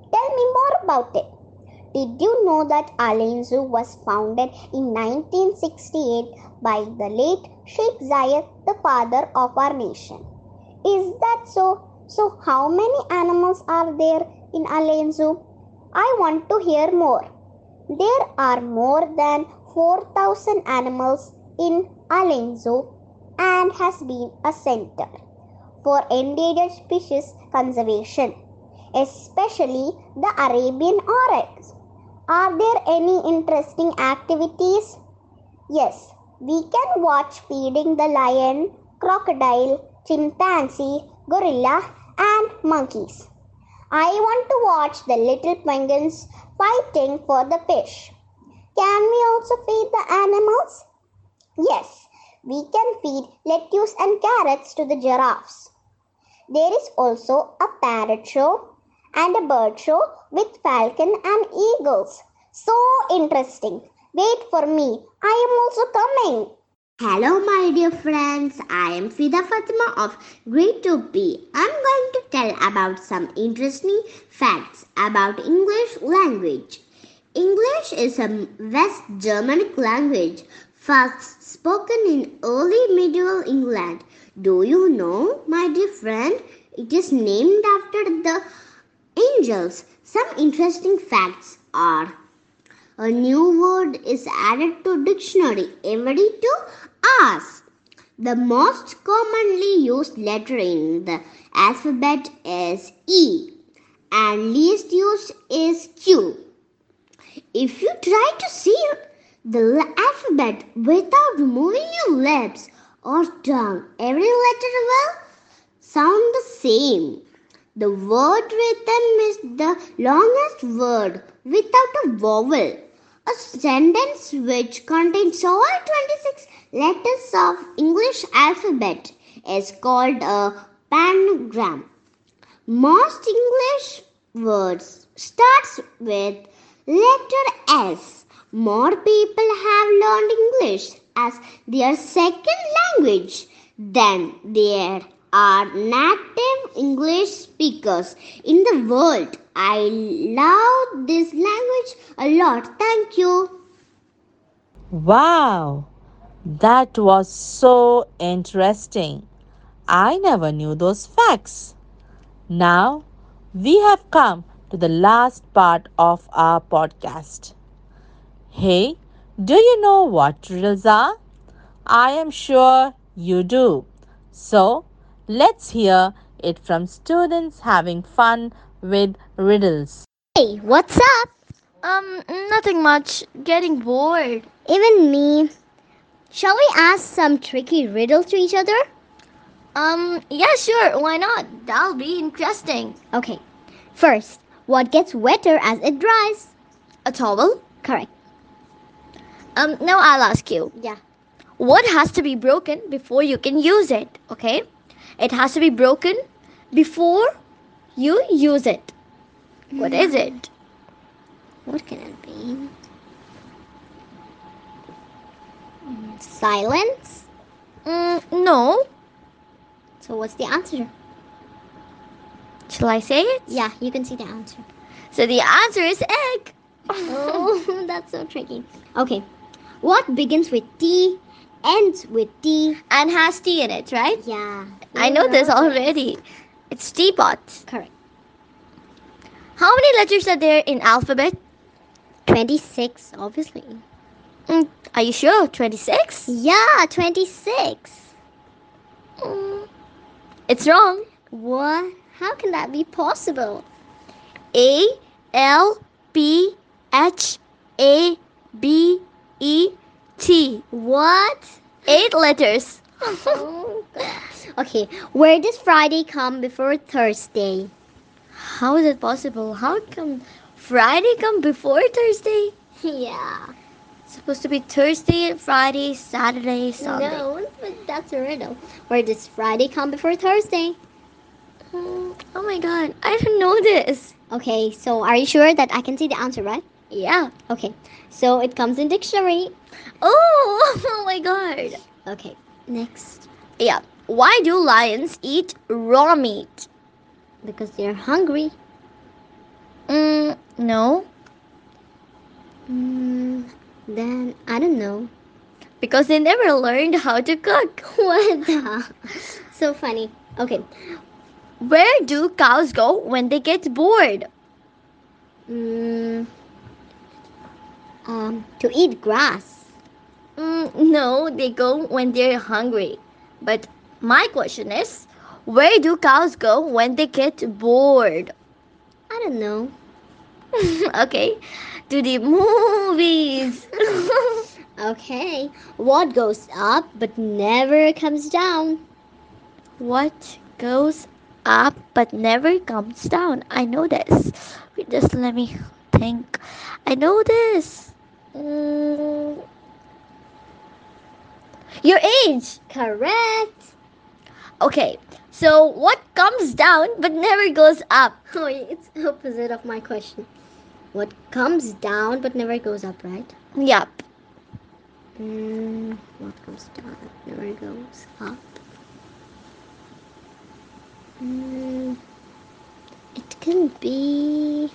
Tell me more about it. Did you know that Al-Ain Zoo was founded in nineteen sixty-eight by the late Sheikh Zayed, the father of our nation? Is that so? So how many animals are there in Al-Ain Zoo? I want to hear more. There are more than four thousand animals in Al-Ain Zoo and has been a center for endangered species conservation, especially the Arabian oryx. Are there any interesting activities? Yes, we can watch feeding the lion, crocodile, chimpanzee, gorilla, and monkeys. I want to watch the little penguins fighting for the fish. Can we also feed the animals? Yes, we can feed lettuce and carrots to the giraffes. There is also a parrot show and a bird show with falcon and eagles. So interesting. Wait for me. I am also coming. Hello, my dear friends. I am Fida Fatima of Grade two B. I'm going to tell about some interesting facts about English language. English is a West Germanic language first spoken in early medieval England. Do you know, my dear friend, it is named after the angels. Some interesting facts are: a new word is added to dictionary every two hours. The most commonly used letter in the alphabet is E and least used is Q. If you try to see the alphabet without moving your lips or tongue, every letter will sound the same. The word rhythm is the longest word without a vowel. A sentence which contains all twenty-six letters of English alphabet is called a panagram. Most English words starts with letter S. More people have learned English as their second language than there are native English speakers in the world. I love this language a lot. Thank you. Wow, that was so interesting. I never knew those facts. Now, we have come to the last part of our podcast. Hey, do you know what riddles are? I am sure you do. So, let's hear it from students having fun with riddles. Hey, what's up? Um, nothing much. Getting bored. Even me. Shall we ask some tricky riddles to each other? Um, yeah, sure. Why not? That'll be interesting. Okay. First, what gets wetter as it dries? A towel? Correct. Um, now I'll ask you. Yeah. What has to be broken before you can use it? Okay? It has to be broken before you use it. What is it? What can it be? Silence? Mm, no. So what's the answer? Shall I say it? Yeah, you can see the answer. So the answer is egg. Oh, that's so tricky. Okay. What begins with T, ends with T, And has tea in it, right? yeah. I know this already. It's teapot. Correct. How many letters are there in alphabet? twenty-six, obviously. Mm, are you sure? twenty-six? Yeah, twenty-six. Mm, it's wrong. What? How can that be possible? A L P H A B E T. What? Eight letters. Oh, God. Okay, where does Friday come before Thursday? How is it possible? How come Friday come before Thursday? Yeah. It's supposed to be Thursday, Friday, Saturday, Sunday. No, but that's a riddle. Where does Friday come before Thursday? Mm, oh my god, I didn't know this. Okay, so are you sure that I can see the answer, right? Yeah. Okay, so it comes in dictionary. Oh, oh my god. Okay, next. Yeah. Why do lions eat raw meat? Because they're hungry. Mm, No, Mm, then I don't know. because they never learned how to cook. What the? So funny. Okay. Where do cows go when they get bored? Mm, um, to eat grass. Mm, no, they go when they're hungry. But my question is, where do cows go when they get bored? I don't know. Okay, to the movies. Okay. What goes up but never comes down? What goes up but never comes down? I know this. Wait, just let me think. I know this. Mm, your age. Correct. Okay, so what comes down but never goes up? Oh, it's opposite of my question. What comes down but never goes up, right? Yup. Mm, what comes down but never goes up? Mm, it can be.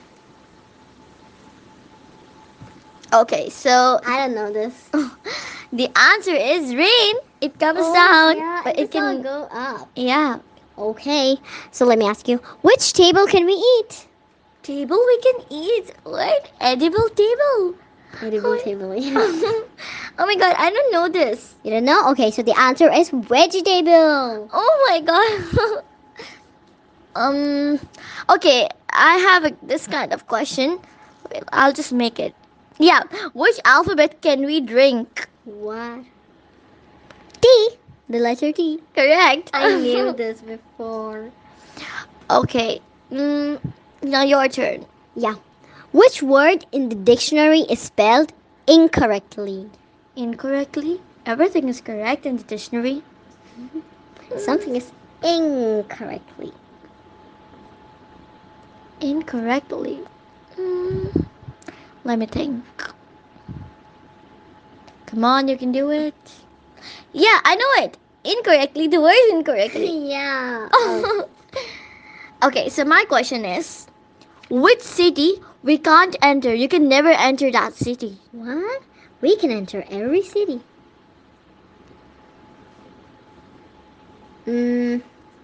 Okay, so I don't know this. the answer is rain. It comes Oh, down, yeah, but it it does not can go up. Yeah. Okay, so let me ask you, which table can we eat? Table we can eat. What? Edible table. Edible Oh, table, yeah. oh my god, I don't know this. You don't know? Okay, so the answer is vegetable. Oh my god. um okay, I have a, this kind of question. Wait, I'll just make it. Yeah, which alphabet can we drink? What? T. The letter T. Correct. I knew this before. Okay. Mm, now your turn. Yeah. Which word in the dictionary is spelled incorrectly? Incorrectly? Everything is correct in the dictionary. Something is incorrectly. Incorrectly. Mm, let me think. Come on, you can do it. Yeah, I know it. Incorrectly. The word is incorrectly. Yeah. Okay, so my question is, which city we can't enter? You can never enter that city. What? We can enter every city. Mm,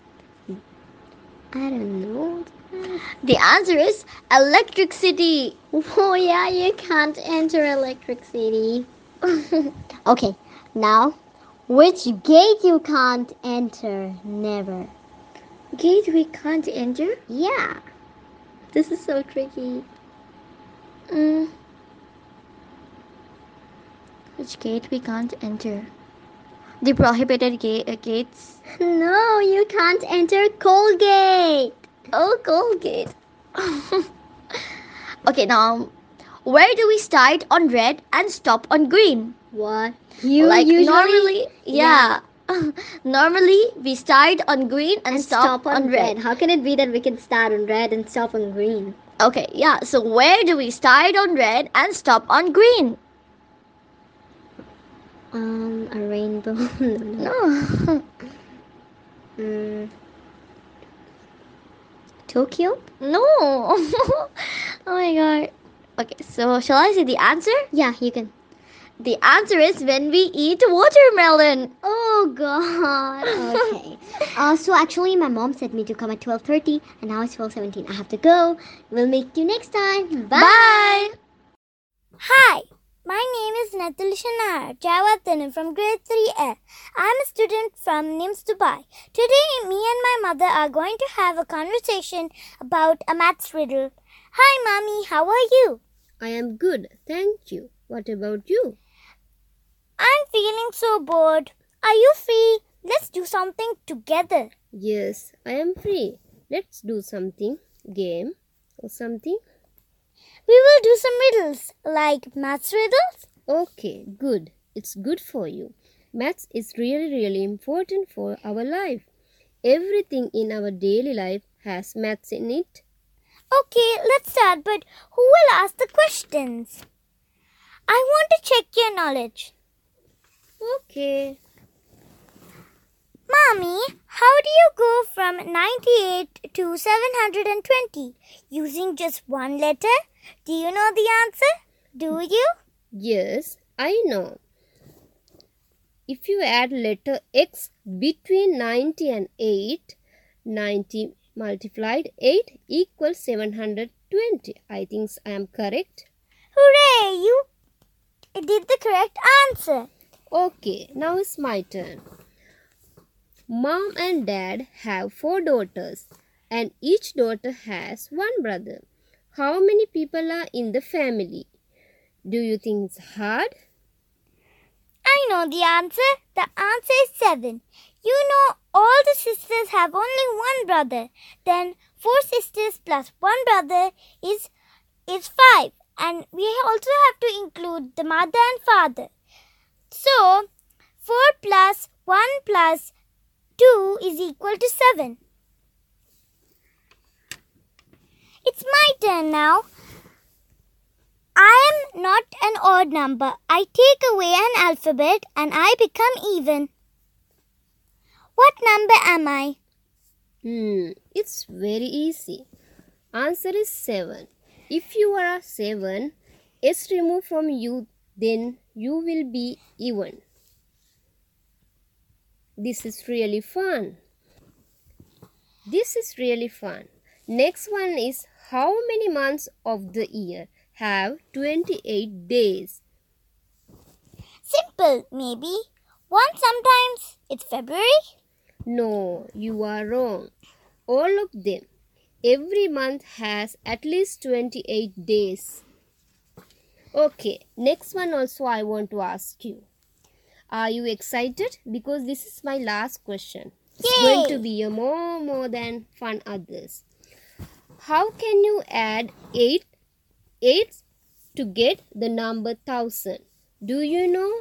I don't know. The answer is Electric City. Oh yeah, you can't enter Electric City. Okay, now which gate you can't enter? Never. Gate we can't enter? Yeah. This is so tricky. Mm. Which gate we can't enter? The prohibited ga- uh, gates. No, you can't enter Colgate. Oh, Colgate. Okay, now where do we start on red and stop on green? What? You like usually normally, yeah. Normally we start on green and, and stop, stop on, on red. red. How can it be that we can start on red and stop on green? Okay, yeah. So where do we start on red and stop on green? Um, a rainbow. no. no. No. Mm. Tokyo? No. Oh my god. Okay, so shall I say the answer? Yeah, you can. The answer is when we eat watermelon. Oh god. Okay. uh, so actually my mom said me to come at twelve thirty and now it's twelve seventeen. I have to go. We'll meet you next time. Bye. Bye. Hi, my name is Natalisha Nahar Jawardhan from grade three F. I'm a student from NIMS Dubai. Today, me and my mother are going to have a conversation about a maths riddle. Hi, Mommy, how are you? I am good, thank you. What about you? I'm feeling so bored. Are you free? Let's do something together. Yes, I am free. Let's do something, game or something. We will do some riddles, like maths riddles. Okay, good. It's good for you. Maths is really, really important for our life. Everything in our daily life has maths in it. Okay, let's start, but who will ask the questions? I want to check your knowledge. Okay. Mommy, how do you go from ninety-eight to seven hundred twenty using just one letter? Do you know the answer? Do you? Yes, I know. If you add letter X between ninety and eight, ninety multiplied eight equals seven hundred twenty. I think I am correct. Hooray! You did the correct answer. Okay, now it's my turn. Mom and Dad have four daughters, and each daughter has one brother. How many people are in the family? Do you think it's hard? I know the answer. The answer is seven. You know, all the sisters have only one brother. Then four sisters plus one brother is, is five. And we also have to include the mother and father. So, four plus one plus two is equal to seven. It's my turn now. I am not an odd number. I take away an alphabet and I become even. What number am I? Hmm, it's very easy. Answer is seven. If you are seven, S removed from you, then you will be even. This is really fun. This is really fun. Next one is how many months of the year have twenty-eight days? Simple, maybe. One sometimes. It's February. No, you are wrong. All of them. Every month has at least twenty-eight days. Okay, next one also I want to ask you. Are you excited? Because this is my last question. It's Yay! going to be a more more than fun others. How can you add eight eight to get the number thousand? Do you know?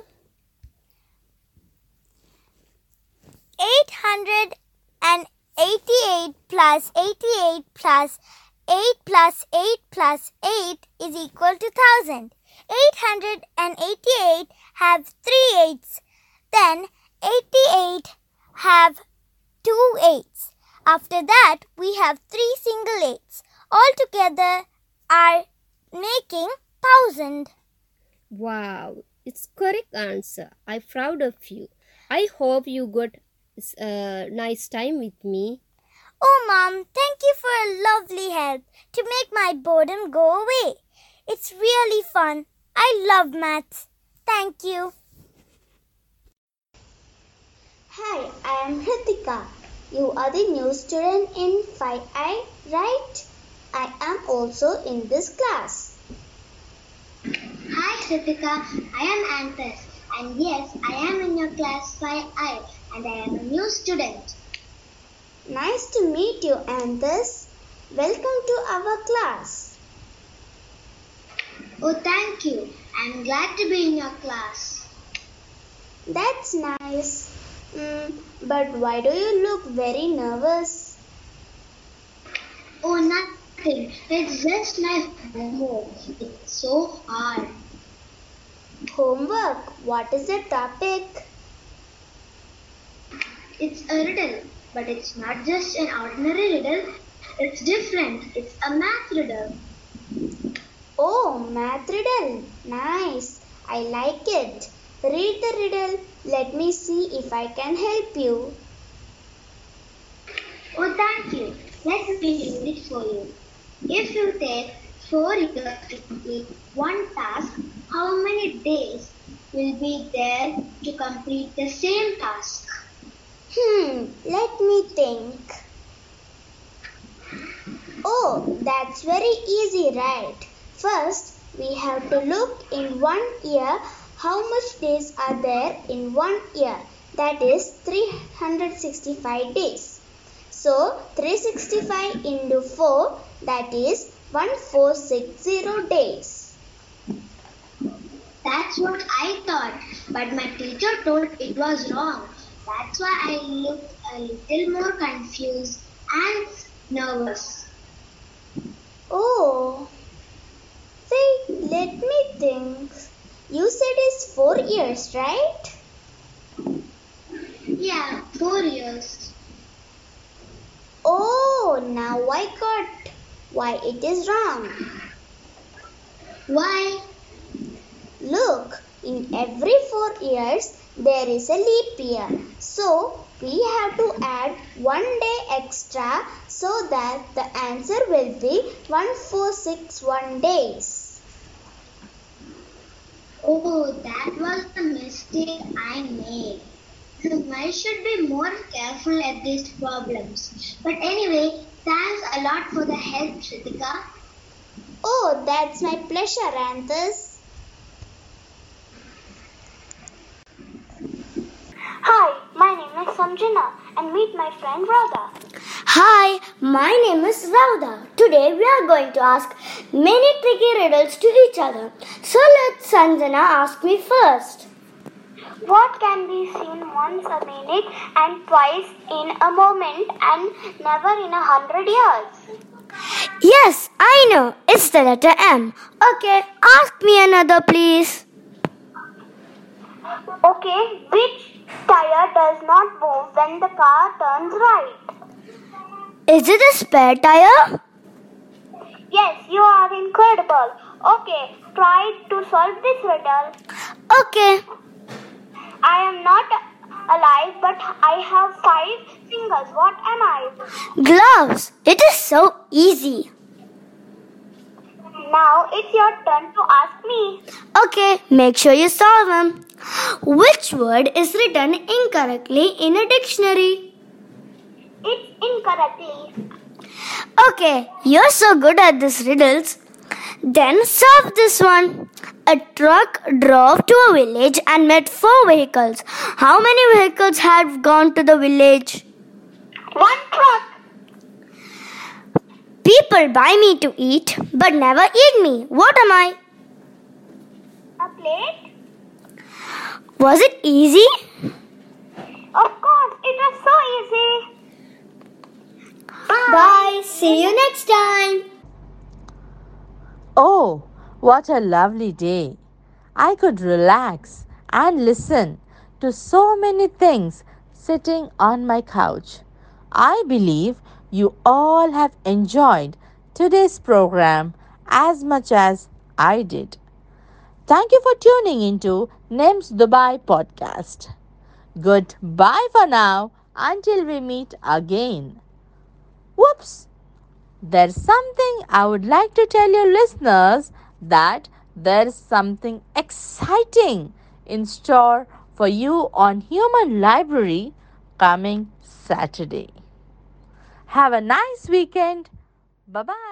eight hundred eighty-eight plus eighty-eight plus eight plus eight plus eight is equal to one thousand. eight hundred eighty-eight have three eights. Then eighty-eight have two eights. After that, we have three single eights. All together are making one thousand. Wow, it's correct answer. I'm proud of you. I hope you got a nice time with me. Oh, Mom, thank you for a lovely help to make my boredom go away. It's really fun. I love maths. Thank you. Hi, I am Hrithika. You are the new student in five I, right? I am also in this class. Hi Hrithika, I am Anthus, and yes, I am in your class five I, and I am a new student. Nice to meet you, Anthus. Welcome to our class. Oh, thank you. I am glad to be in your class. That's nice. Mm, but why do you look very nervous? Oh, nothing. It's just my homework. It's so hard. Homework? What is the topic? It's a riddle, but it's not just an ordinary riddle. It's different. It's a math riddle. Oh, math riddle. Nice. I like it. Read the riddle. Let me see if I can help you. Oh, thank you. Let me read it for you. If you take four years to complete one task, how many days will be there to complete the same task? Hmm, let me think. Oh, that's very easy, right? First, we have to look in one year how much days are there in one year. That is three hundred sixty-five days. So, three hundred sixty-five into four, that is one thousand four hundred sixty days. That's what I thought, but my teacher told it was wrong. That's why I looked a little more confused and nervous. Oh, wait, let me think. You said it's four years, right? Yeah, Four years. Oh, now I got why it is wrong. Why? Look, in every four years there is a leap year. So we have to add one day extra so that the answer will be one four six one days. Oh, that was the mistake I made. So I should be more careful at these problems. But anyway, thanks a lot for the help, Shritika. Oh, that's my pleasure, Anthus. Hi, my name is Samjana and meet my friend Radha. Hi, my name is Rauda. Today we are going to ask many tricky riddles to each other. So let Sanjana ask me first. What can be seen once a minute and twice in a moment and never in a hundred years? Yes, I know. It's the letter M. Okay, ask me another please. Okay, which tire does not move when the car turns right? Is it a spare tire? Yes, you are incredible. Okay, try to solve this riddle. Okay. I am not alive, but I have five fingers. What am I? Gloves. It is so easy. Now it's your turn to ask me. Okay, make sure you solve them. Which word is written incorrectly in a dictionary? It's incorrectly. Okay, you're so good at these riddles. Then solve this one. A truck drove to a village and met four vehicles. How many vehicles have gone to the village? One truck. People buy me to eat, but never eat me. What am I? A plate? Was it easy? Of course, it was so easy. Bye. Bye. See you next time. Oh, what a lovely day. I could relax and listen to so many things sitting on my couch. I believe you all have enjoyed today's program as much as I did. Thank you for tuning into NIMS Dubai podcast. Goodbye for now until we meet again. Whoops! There's something I would like to tell your listeners that there's something exciting in store for you on Human Library coming Saturday. Have a nice weekend. Bye bye.